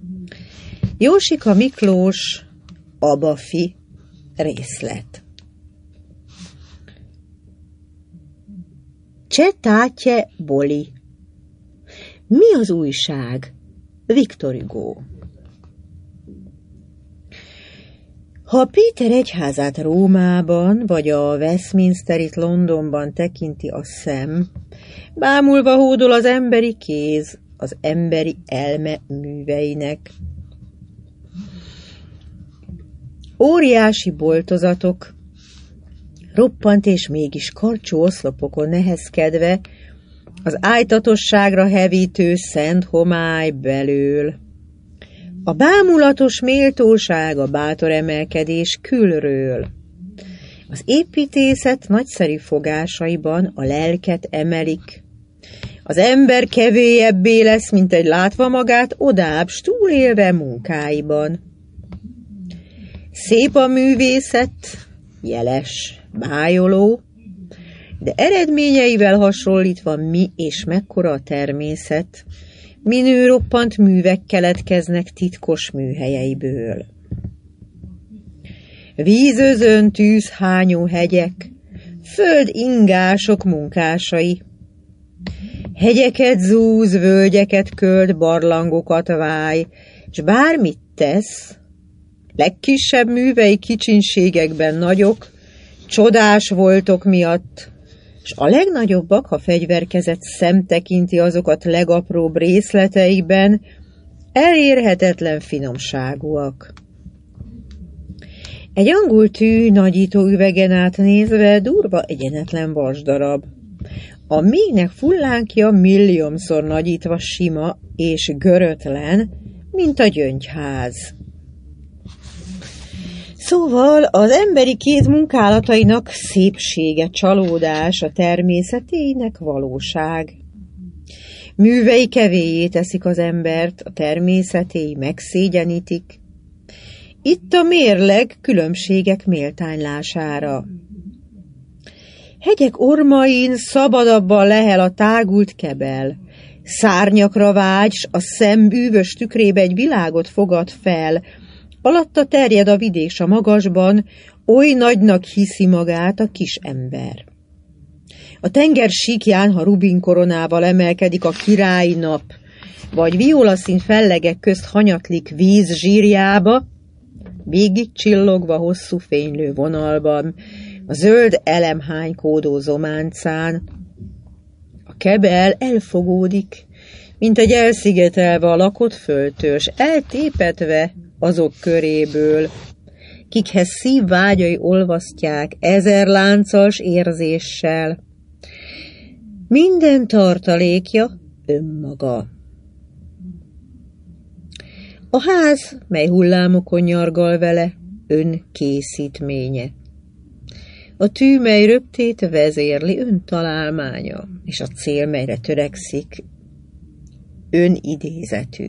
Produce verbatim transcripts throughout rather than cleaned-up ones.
Jósika Miklós, Abafi részlet. Cseh Tátye Boli. Mi az újság? Victor Hugo. Ha Péter egyházát Rómában, vagy a Westminsterit Londonban tekinti a szem, bámulva hódol az emberi kéz az emberi elme műveinek. Óriási boltozatok, roppant és mégis karcsú oszlopokon nehezkedve, az ájtatosságra hevítő szent homály belől. A bámulatos méltóság, a bátor emelkedés külről. Az építészet nagyszerű fogásaiban a lelket emelik. Az ember kevélyebbé lesz, mint egy látva magát odább, s túlélve munkáiban. Szép a művészet, jeles, bájoló, de eredményeivel hasonlítva mi és mekkora a természet, minő roppant művek keletkeznek titkos műhelyeiből. Vízözön tűzhányó hegyek, föld ingások munkásai. Hegyeket zúz, völgyeket költ, barlangokat váj, s bármit tesz, legkisebb művei kicsinségekben nagyok, csodás voltok miatt, s a legnagyobbak, ha fegyverkezett szem tekinti azokat legapróbb részleteiben, elérhetetlen finomságúak. Egy angol tű nagyító üvegen át nézve durva egyenetlen vasdarab. A méhnek fullánkja milliómszor nagyítva sima és görötlen, mint a gyöngyház. Szóval az emberi kéz munkálatainak szépsége, csalódás, a természetének valóság. Művei kevélyé teszik az embert, a természetéi megszégyenítik. Itt a mérleg különbségek méltánylására. Hegyek ormain szabadabban lehel a tágult kebel. Szárnyakra vágy, s a szem bűvös tükrébe egy világot fogad fel. Alatta terjed a vidék, s a magasban oly nagynak hiszi magát a kis ember. A tenger síkján, ha rubin koronával emelkedik a királyi nap, vagy violaszín fellegek közt hanyatlik víz zsírjába, végig csillogva hosszú fénylő vonalban, a zöld elemhánykódó zománcán, a kebel elfogódik, mint egy elszigetelve a lakott földtől, s eltépetve azok köréből, kikhez szívvágyai olvasztják ezer láncas érzéssel. Minden tartalékja önmaga. A ház, mely hullámokon nyargal vele, önkészítménye. A tű, mely röptét vezérli, öntalálmánya, és a cél, melyre törekszik, önidézetű.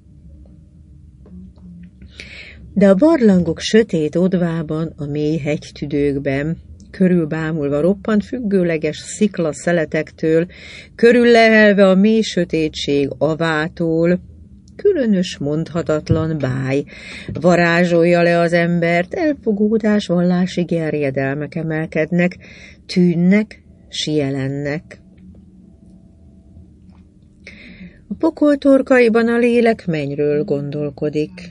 De a barlangok sötét odvában, a mély hegytüdőkben, körülbámulva roppant függőleges sziklaszeletektől, körüllehelve a mély sötétség avától, különös, mondhatatlan báj varázsolja le az embert, elfogódás, vallási gerjedelmek emelkednek, tűnnek, s jelennek. A pokol torkaiban a lélek mennyről gondolkodik,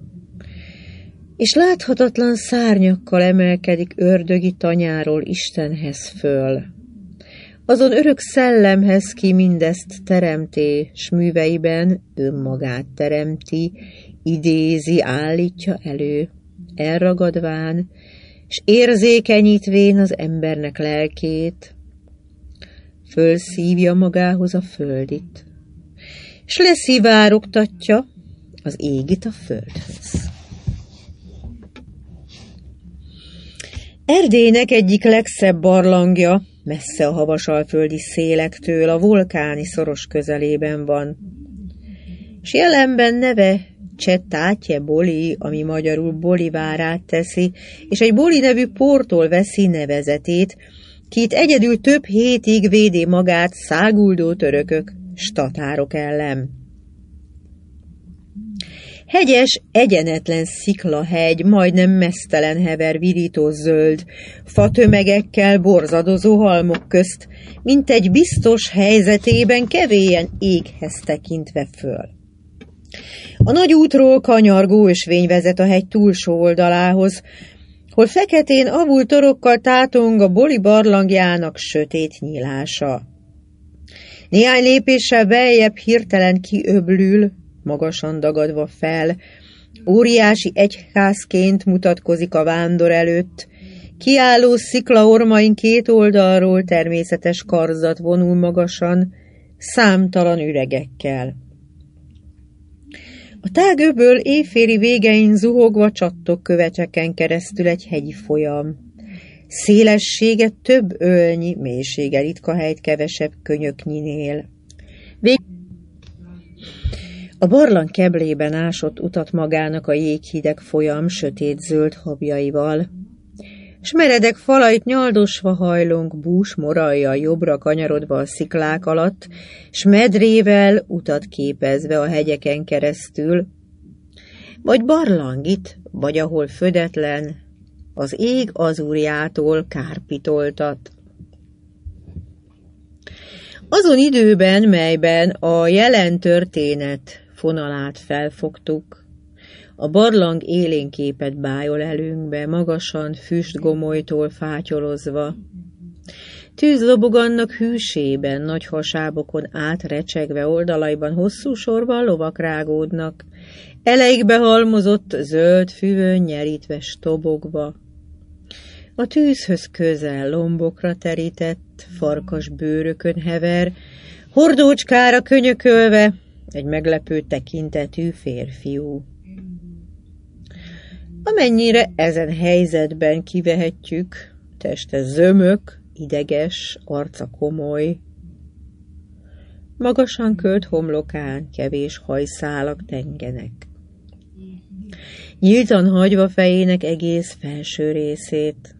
és láthatatlan szárnyakkal emelkedik ördögi tanyáról Istenhez föl. Azon örök szellemhez, ki mindezt teremté, s műveiben önmagát teremti, idézi, állítja elő, elragadván, s érzékenyítvén az embernek lelkét, fölszívja magához a földit, s leszivárogtatja az égit a földhöz. Erdélynek egyik legszebb barlangja, messze a havasalföldi szélektől, a vulkáni szoros közelében van. S jelenben neve Cseh Tátye Boli, ami magyarul Bolivárát teszi, és egy Boli nevű portól veszi nevezetét, ki itt egyedül több hétig védi magát száguldó törökök, s tatárok ellen. Hegyes, egyenetlen sziklahegy, majdnem meztelen hever virító zöld, fatömegekkel borzadozó halmok közt, mint egy biztos helyzetében kevélyen éghez tekintve föl. A nagy útról kanyargó ösvény vezet a hegy túlsó oldalához, hol feketén avult torokkal tátong a Boli barlangjának sötét nyílása. Néhány lépéssel beljebb hirtelen kiöblül, magasan dagadva fel, óriási egyházként mutatkozik a vándor előtt, kiálló sziklaormain két oldalról természetes karzat vonul magasan, számtalan üregekkel. A tág öböl éjféli végein zuhogva csattog követeken keresztül egy hegyi folyam. Szélessége több ölnyi, mélysége ritka helyt kevesebb könyöknyinél. Vég... A barlang keblében ásott utat magának a jéghideg folyam sötét-zöld habjaival, s meredek falait nyaldosva hajlunk bús morajjal jobbra kanyarodva a sziklák alatt, s medrével utat képezve a hegyeken keresztül, vagy barlangit, vagy ahol födetlen, az ég azúrjától kárpitoltat. Azon időben, melyben a jelen történet fonalát felfogtuk, a barlang élénképet bájol előnkbe, magasan füstgomolytól fátyolozva. Tűz lobog annak hűsében, nagy hasábokon átrecsegve, oldalaiban hosszú sorban lovak rágódnak, eleikbe halmozott zöld füvön nyerítve stobogva. A tűzhöz közel lombokra terített, farkas bőrökön hever, hordócskára könyökölve egy meglepő tekintetű férfiú. Amennyire ezen helyzetben kivehetjük, teste zömök, ideges, arca komoly. Magasan költ homlokán kevés hajszálak tengenek. Nyíltan hagyva fejének egész felső részét.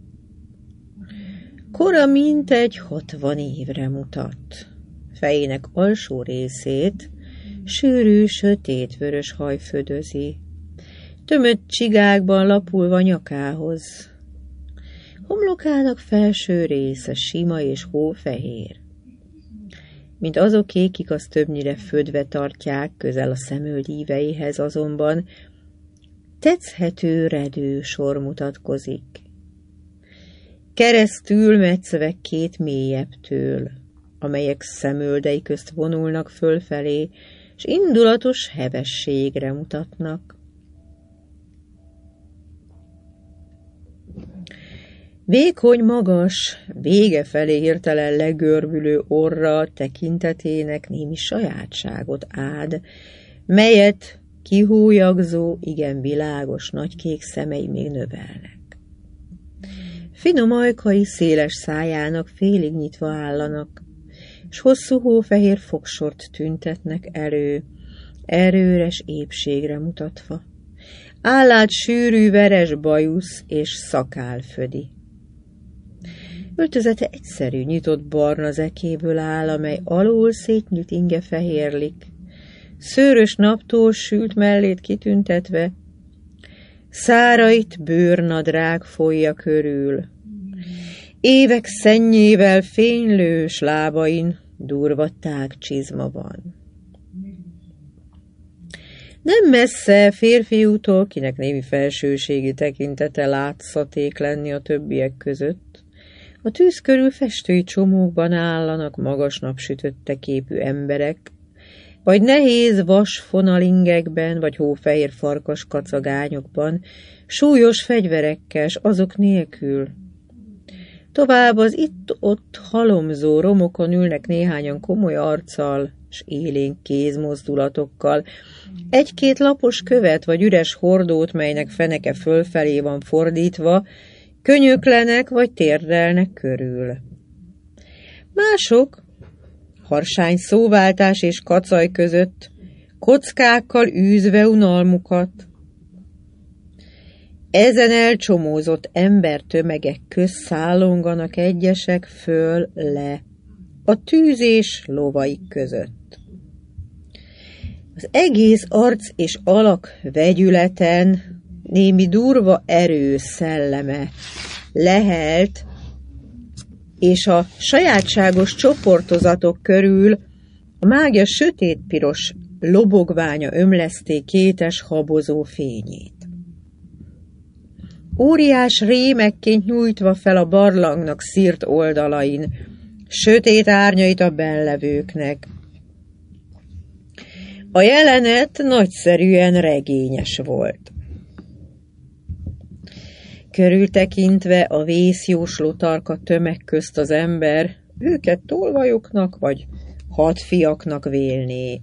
Kora mintegy hatvan évre mutat. Fejének alsó részét sűrű, sötétvörös haj födözi, tömött csigákban lapulva nyakához. Homlokának felső része sima és hófehér. Mint azoké, kik azt többnyire födve tartják, közel a szemöld íveihez azonban tetszhető redő sor mutatkozik. Keresztül metszve két mélyebbtől, amelyek szemöldei közt vonulnak fölfelé, s indulatos hevességre mutatnak. Vékony, magas, vége felé hirtelen legörbülő orra tekintetének némi sajátságot ád, melyet kihújagzó, igen világos nagykék szemei még növelnek. Finom ajkai széles szájának félig nyitva állanak, s hosszú hófehér fogsort tüntetnek elő, erőres épségre mutatva. Állát sűrű veres bajusz és szakál födi. Öltözete egyszerű, nyitott barna zekéből áll, amely alul szétnyújt inge fehérlik, szőrös naptól sült mellét kitüntetve, szárait bőrnadrág folyja körül. Évek szennyével fénylős lábain durva tág csizma van. Nem messze férfiútól, kinek némi felsőségi tekintete látszaték lenni a többiek között, a tűz körül festői csomókban állanak magas napsütötte képű emberek, vagy nehéz vas fonalingekben, vagy hófehér farkas kacagányokban, súlyos fegyverekkel, s azok nélkül. Tovább az itt-ott halomzó romokon ülnek néhányan komoly arccal, s élénk kézmozdulatokkal, egy-két lapos követ vagy üres hordót, melynek feneke fölfelé van fordítva, könyöklenek vagy térdelnek körül. Mások, harsány szóváltás és kacaj között, kockákkal űzve unalmukat. Ezen elcsomózott embertömegek közt szállonganak egyesek föl-le, a tűz és lovaik között. Az egész arc és alak vegyületen némi durva erő szelleme lehelt, és a sajátságos csoportozatok körül a mágia sötétpiros lobogványa ömleszté kétes habozó fényét. Óriás rémekként nyújtva fel a barlangnak szírt oldalain, sötét árnyait a bennlevőknek. A jelenet nagyszerűen regényes volt. Körültekintve a vészjósló tarka tömeg közt az ember őket tolvajoknak vagy hadfiaknak vélné.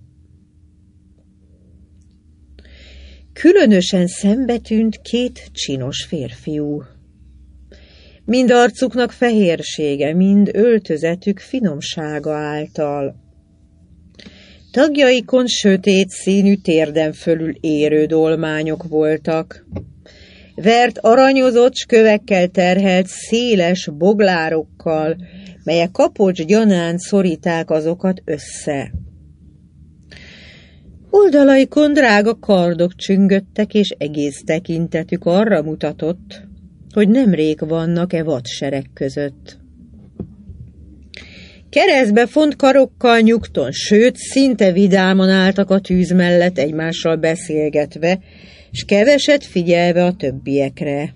Különösen szembetűnt két csinos férfiú. Mind arcuknak fehérsége, mind öltözetük finomsága által. Tagjaikon sötét színű térden fölül érő dolmányok voltak. Vert aranyozott s kövekkel terhelt széles boglárokkal, melyek kapocs gyanán szoríták azokat össze. Oldalaikon drága kardok csüngöttek, és egész tekintetük arra mutatott, hogy nemrég vannak-e vadsereg között. Keresztbe font karokkal nyugton, sőt, szinte vidáman álltak a tűz mellett egymással beszélgetve, s keveset figyelve a többiekre.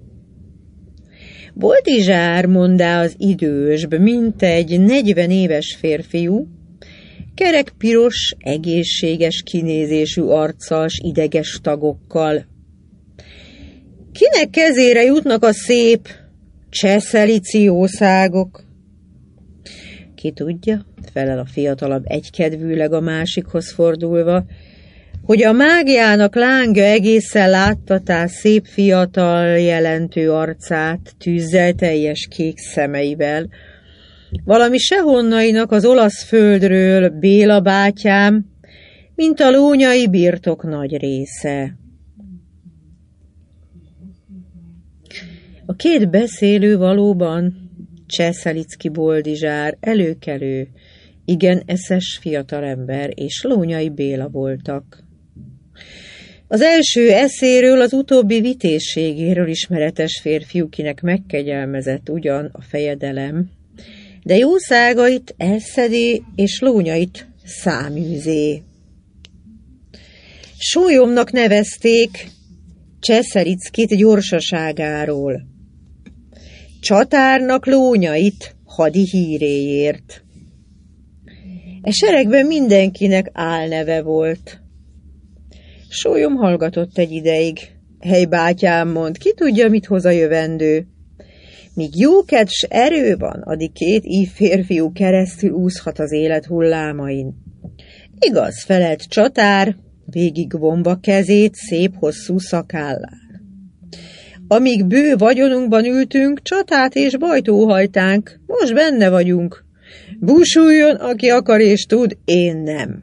Boldizsár, mondá az idősbb, mintegy negyven éves férfiú, kerek piros, egészséges kinézésű arccal s ideges tagokkal. Kinek kezére jutnak a szép cseszelici jószágok? Ki tudja, felel a fiatalabb egykedvűleg a másikhoz fordulva, hogy a mágiának lángja egészen láttatá szép fiatal jelentő arcát tűzzel teljes kék szemeivel, valami sehonnainak az olasz földről Béla bátyám, mint a lónyai birtok nagy része. A két beszélő valóban Cseszelicki Boldizsár, előkelő, igen eszes fiatalember és Lónyai Béla voltak. Az első eszéről, az utóbbi vitézségéről ismeretes férfiú, kinek megkegyelmezett ugyan a fejedelem, de jószágait elszedé és lónyait száműzé. Sólyomnak nevezték Cseszelickit gyorsaságáról, csatárnak lónyait hadi híréért. E seregben mindenkinek álneve volt. Sólyom hallgatott egy ideig. Hely, bátyám, mond, ki tudja, mit hoz a jövendő. Míg jókedv s erő van, addig két ív férfiú keresztül úszhat az élet hullámain. Igaz, felelt csatár, végigvonva kezét szép hosszú szakállán. Amíg bő vagyonunkban ültünk, csatát és bajt óhajtánk, most benne vagyunk. Búsuljon, aki akar és tud, én nem.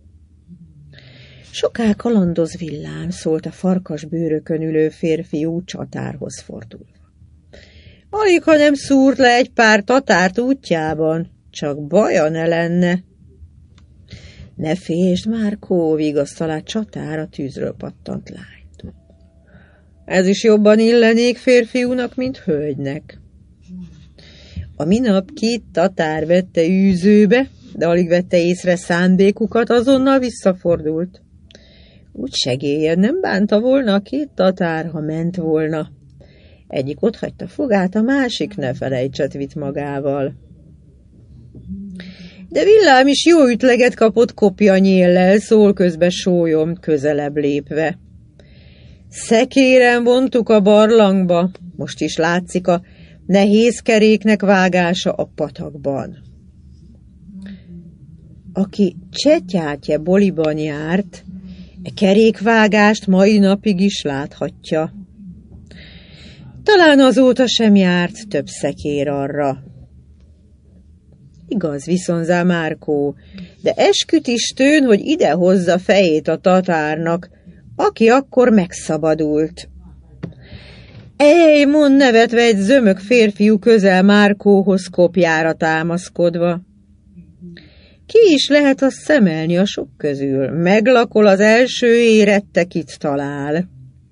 Soká kalandoz villám, szólt a farkas bőrökön ülő férfiú csatárhoz fordulva. Alig, ha nem szúrt le egy pár tatárt útjában, csak baja ne lenne. Ne fésd, Márkó, vigasztalát csatár a tűzről pattant lányt. Ez is jobban illenék férfiúnak, mint hölgynek. A minap két tatár vette űzőbe, de alig vette észre szándékukat, azonnal visszafordult. Úgy segélyed nem bánta volna a két tatár, ha ment volna. Egyik otthagyta fogát, a másik ne felejtset vitt magával. De villám is jó ütleget kapott kopjanyéllel, szól közbe Sólyom, közelebb lépve. Szekéren vontuk a barlangba, most is látszik a nehéz keréknek vágása a patakban. Aki Csetyátye boliban járt, e kerékvágást mai napig is láthatja. Talán azóta sem járt több szekér arra. Igaz, viszonzá Márkó, de esküt is tűn, hogy ide hozza fejét a tatárnak, aki akkor megszabadult. Ej, mond nevetve egy zömök férfiú közel Márkóhoz kopjára támaszkodva. Ki is lehet azt szemelni a sok közül? Meglakol az első érette, kit talál.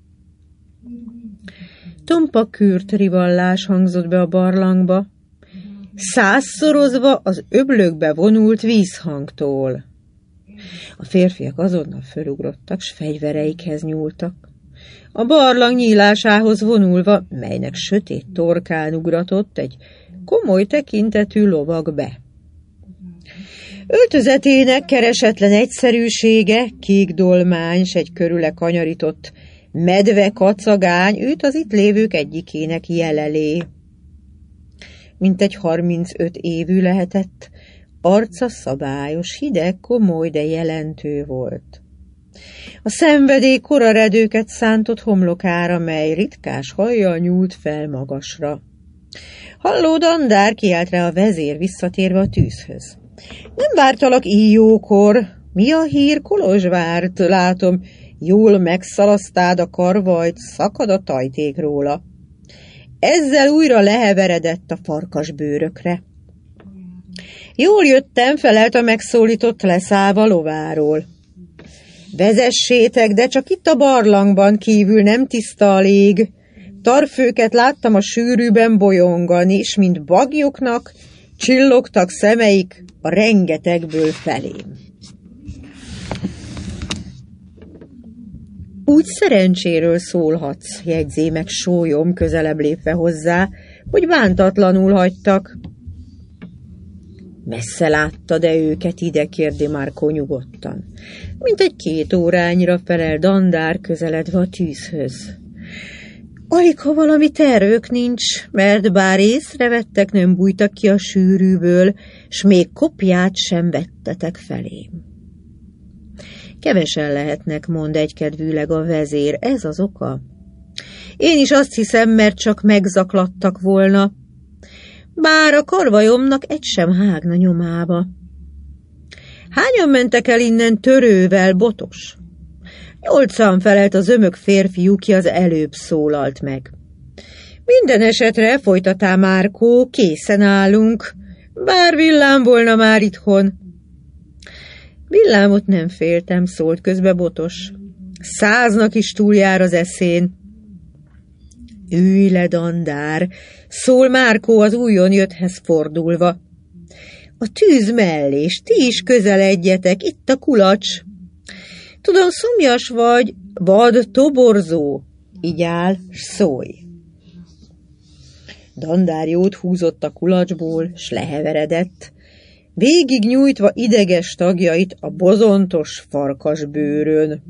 Tompa kürt rivallás hangzott be a barlangba, százszorozva az öblökbe vonult vízhangtól. A férfiak azonnal fölugrottak, s fegyvereikhez nyúltak. A barlang nyílásához vonulva, melynek sötét torkán ugratott, egy komoly tekintetű lovag be. Öltözetének keresetlen egyszerűsége, kék dolmány, s egy körüle kanyarított medve kacagány őt az itt lévők egyikének jelelé. Mintegy harmincöt évű lehetett, arca szabályos, hideg, komoly, de jelentő volt. A szenvedély koraredőket szántott homlokára, mely ritkás hajjal nyúlt fel magasra. Halló, Dandár, kiált rá a vezér, visszatérve a tűzhöz. Nem vártalak így jókor. Mi a hír, Kolozsvárt? Látom, jól megszalasztád a karvajt, szakad a tajték róla. Ezzel újra leheveredett a farkas bőrökre. Jól jöttem, felelt a megszólított leszállva lováról. Vezessétek, de csak itt a barlangban, kívül nem tiszta a lég. Tarfőket láttam a sűrűben bolyongani, és mint bagyoknak csillogtak szemeik a rengetegből felém. Úgy szerencséről szólhatsz, jegyzé meg sólyom, közelebb lépve hozzá, hogy bántatlanul hagytak. Messze látta, de őket ide, kérdi Márkó nyugodtan. Mint egy két órányra felel Dandár, közeledve a tűzhöz. Alig, ha valami tervük nincs, mert bár észrevettek, nem bújtak ki a sűrűből, s még kopját sem vettetek felém. Kevesen lehetnek, mond egykedvűleg a vezér, ez az oka. Én is azt hiszem, mert csak megzaklattak volna, bár a karvajomnak egy sem hágna nyomába. Hányan mentek el innen törővel, Botos? Nyolcan, felelt az ömök férfiú, ki az előbb szólalt meg. Minden esetre, folytatá Márkó, készen állunk, bár villám volna már itthon. Villámot nem féltem, szólt közbe Botos. Száznak is túljár az eszén. Ülj le, Dandár, szól Márkó az újon jötthez fordulva. A tűz mellé, s ti is közeledjetek, itt a kulacs. Tudom, szomjas vagy, vad toborzó, így áll, s szólj. Dandár jót húzott a kulacsból, s leheveredett, végig nyújtva ideges tagjait a bozontos farkas bőrön.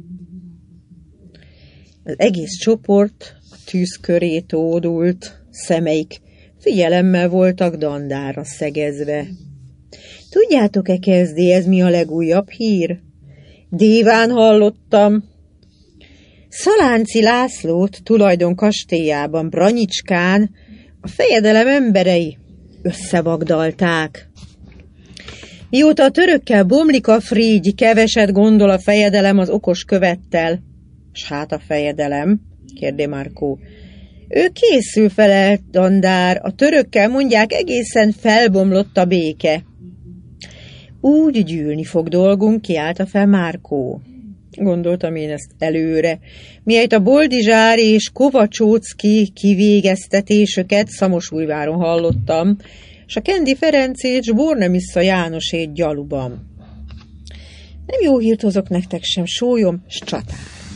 Az egész csoport a tűz köré tódult, szemeik figyelemmel voltak Dandárra szegezve. Tudjátok-e, kezdi, ez mi a legújabb hír? Déván hallottam. Szalánci Lászlót tulajdon kastélyában, Branyicskán a fejedelem emberei összevagdalták. Mióta a törökkel bomlik a frígy, keveset gondol a fejedelem az okos követtel. S hát a fejedelem? Kérdé Márkó. Ő készül, felelt Dandár, a törökkel mondják, egészen felbomlott a béke. Úgy gyűlni fog dolgunk, kiállta fel Márkó. Gondoltam én ezt előre. Miért a boldizsári és kovacsócki kivégeztetésöket Szamosújváron hallottam, s a Kendi Ferencét s Bornemissza Jánosét Gyaluban. Nem jó hírt hozok nektek sem, sólyom s csatár.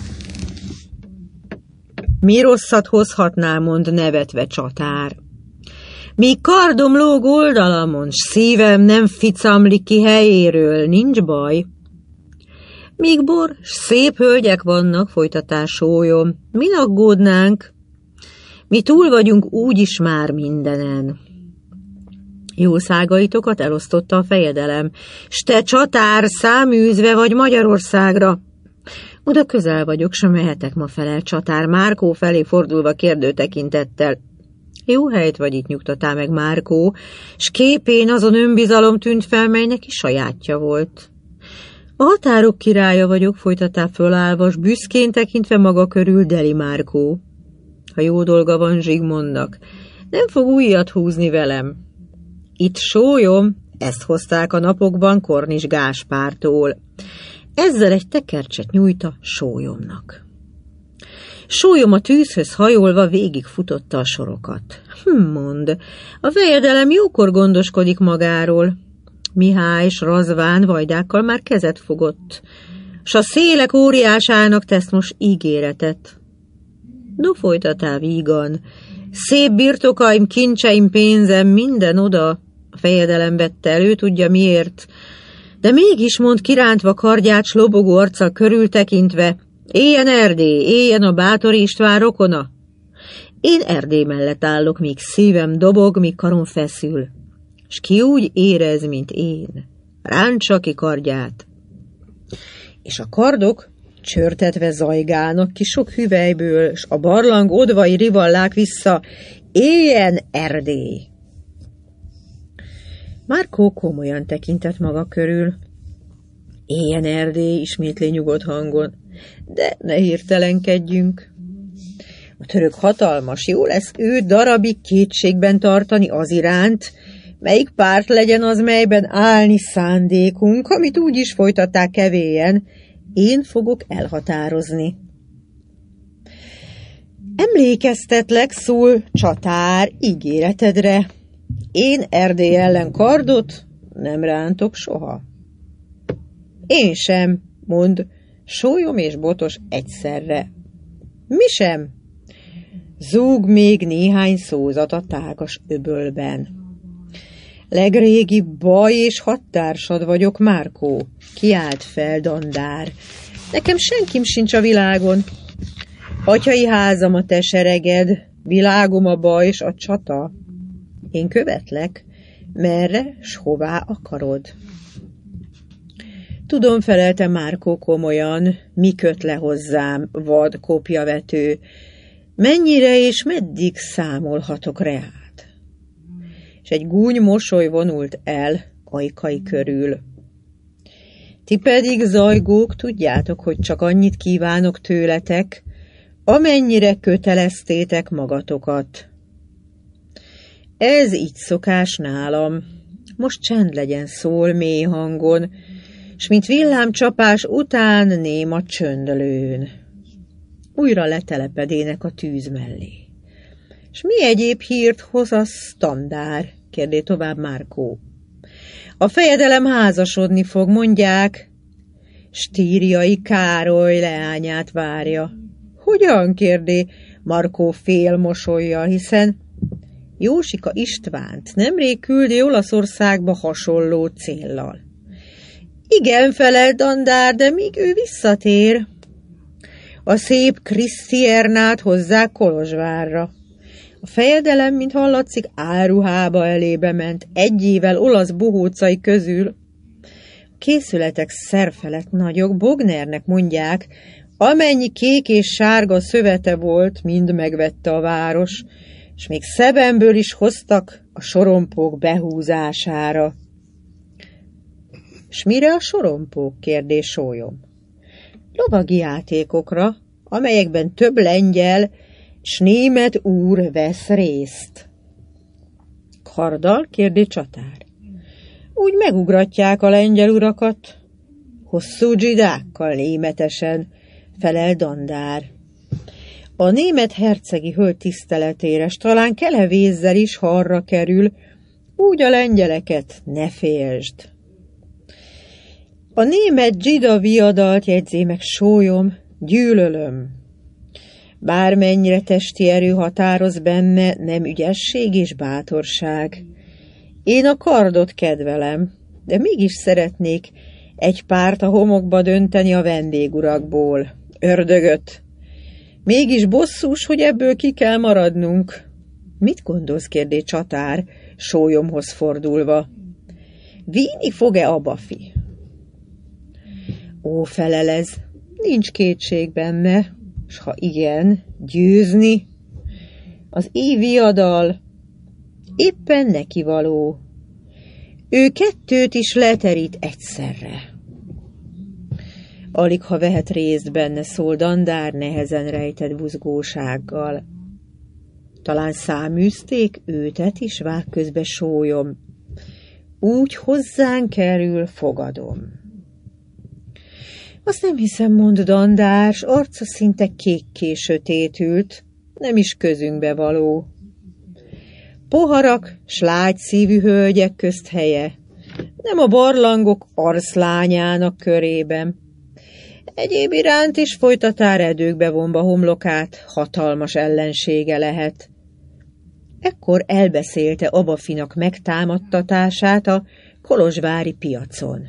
Mi rosszat hozhatnál, mond nevetve Csatár. Míg kardom lóg oldalamon, s szívem nem ficamlik ki helyéről, nincs baj. Míg bor, s szép hölgyek vannak, folytatás sólyom, min aggódnánk? Mi túl vagyunk úgyis már mindenen. Jószágaitokat elosztotta a fejedelem, s te, Csatár, száműzve vagy Magyarországra. Oda közel vagyok, s mehetek ma, felel Csatár, Márkó felé fordulva kérdő tekintettel. Jó helyt vagy itt, nyugtatá meg Márkó, s képén azon önbizalom tűnt fel, mely neki sajátja volt. A határok királya vagyok, folytatá fölállva, s büszkén tekintve maga körül deli Márkó. Ha jó dolga van Zsigmondnak, nem fog újat húzni velem. Itt sólyom, Ezt hozták a napokban Kornis Gáspártól. Ezzel egy tekercset nyújt a Sólyomnak. Sólyom a tűzhöz hajolva végigfutotta a sorokat. Hm, mond, a fejedelem jókor gondoskodik magáról. Mihály s Razván vajdákkal már kezet fogott, s a szélek óriásának tesz most ígéretet. No, folytatá vígan, szép birtokaim, kincseim, pénzem, minden oda. A fejedelem vette elő, tudja miért, de mégis mond kirántva kardját, s lobogó arccal körültekintve, éljen Erdély, éljen a bátor István rokona. Én Erdély mellett állok, míg szívem dobog, míg karom feszül, s ki úgy érez, mint én, rántsa ki kardját. És a kardok csörtetve zajgálnak ki sok hüvelyből, s a barlang odvai rivallák vissza, éljen Erdély! Márkó komolyan tekintett maga körül. Éljen Erdély, ismétli nyugodt hangon, de ne hirtelenkedjünk. A török hatalmas, jó lesz ő darabig kétségben tartani az iránt, melyik párt legyen az, melyben állni szándékunk, amit úgy is folytatták kevélyen, én fogok elhatározni. Emlékeztetlek, szól csatár, ígéretedre. Én Erdély ellen kardot nem rántok soha. Én sem, mond Sólyom és Botos egyszerre. Mi sem? Zúg még néhány szózat a tágas öbölben. Legrégi baj és hadtársad vagyok, Márkó, kiált fel Dandár. Nekem senkim sincs a világon. Atyai házam a te sereged, világom a baj és a csata. Én követlek, merre s hová akarod. Tudom, felelte Márkó komolyan, mi köt le hozzám, vad kopjavető, mennyire és meddig számolhatok reát. És egy gúny mosoly vonult el ajkai körül. Ti pedig, zajgók, tudjátok, hogy csak annyit kívánok tőletek, amennyire köteleztétek magatokat. Ez így szokás nálam. Most csend legyen, szól mély hangon, s mint villámcsapás után néma csöndlőn. Újra letelepedének a tűz mellé. S mi egyéb hírt hoz a Dandár? Kérdé tovább Márkó. A fejedelem házasodni fog, mondják. Stíriai Károly leányát várja. Hogyan? Kérdé Markó félmosollyal, hiszen Jósika Istvánt nemrég küldi Olaszországba hasonló céllal. Igen, felelt Dandár, de míg ő visszatér, a szép Krisztiernát hozzák Kolozsvárra. A fejedelem, mint hallatszik, álruhába elébe ment egyével olasz bohócai közül. A készületek szerfelett nagyok, Bognernek mondják, amennyi kék és sárga szövete volt, mind megvette a város, és még Szebenből is hoztak a sorompók behúzására. S mire a sorompók? Kérdés Sólyom. Lovagi játékokra, amelyekben több lengyel s német úr vesz részt. Karddal? Kérdé csatár. Úgy megugratják a lengyel urakat. Hosszú dzsidákkal németesen, felel Dandár. A német hercegi hölgy tiszteletére, s talán kelevézzel is, ha arra kerül, úgy a lengyeleket ne félsd. A német dzsida viadalt jegyzé meg Sólyom, gyűlölöm. Bármennyire testi erő határoz benne, nem ügyesség és bátorság. Én a kardot kedvelem, de mégis szeretnék egy párt a homokba dönteni a vendégurakból. Ördögöt! Mégis bosszús, hogy ebből ki kell maradnunk. Mit gondolsz? Kérdé csatár, Sólyomhoz fordulva. Víni fog-e a bafi? Ó, felelez, nincs kétség benne, s ha igen, győzni. Az íviadal éppen nekivaló. Ő kettőt is leterít egyszerre. Alig ha vehet részt benne, szól Dandár nehezen rejtett buzgósággal. Talán száműzték őtet is, vág közbe Sólyom. úgy hozzánk kerül, fogadom. Azt nem hiszem, mond Dandár, s arca szinte kékké sötétült, nem is közünkbe való. Poharak, s lágy szívű hölgyek közt helye, nem a barlangok arszlányának körében. Egyéb iránt is folytatár edőkbe vonva homlokát, hatalmas ellensége lehet. Ekkor elbeszélte Abafinak megtámadtatását a kolozsvári piacon.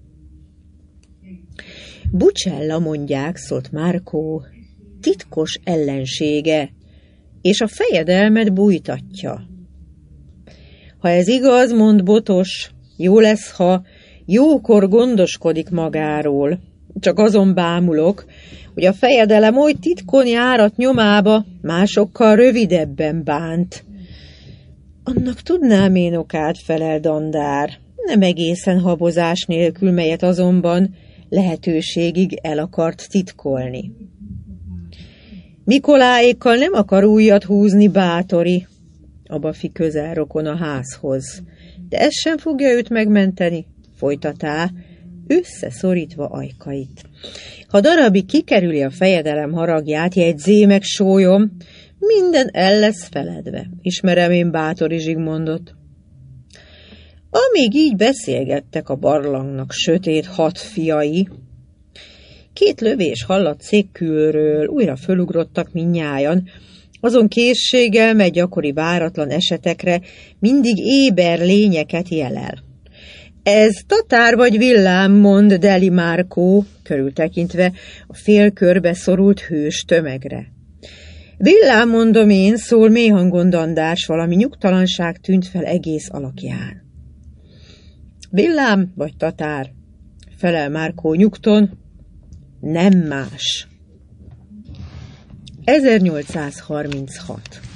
Bucella, mondják, szólt Márkó, titkos ellensége, és a fejedelmet bújtatja. Ha ez igaz, mond Botos, jó lesz, ha jókor gondoskodik magáról. Csak azon bámulok, hogy a fejedelem oly titkon járat nyomába, másokkal rövidebben bánt. Annak tudnám én okát, felel Dandár, nem egészen habozás nélkül, melyet azonban lehetőségig el akart titkolni. Mikoláékkal nem akar újat húzni Bátori, Abafi közel rokon a házhoz, de ez sem fogja őt megmenteni, folytatá, összeszorítva ajkait. Ha darabig kikerüli a fejedelem haragját, jegyzé meg, sólyom, minden el lesz feledve, ismerem én Bátori Zsigmondot. Amíg így beszélgettek a barlangnak sötét hat fiai, két lövés hallatszik külről, újra fölugrottak mindnyájan, azon készséggel, mely gyakori váratlan esetekre mindig éber lényeket jelel. Ez tatár vagy villám, mond Deli Márkó, körültekintve a félkörbe szorult hős tömegre. Villám, mondom én, szól mélyhangon Dandás, valami nyugtalanság tűnt fel egész alakján. Villám vagy tatár, felel Márkó nyugton, nem más. ezernyolcszázharminchat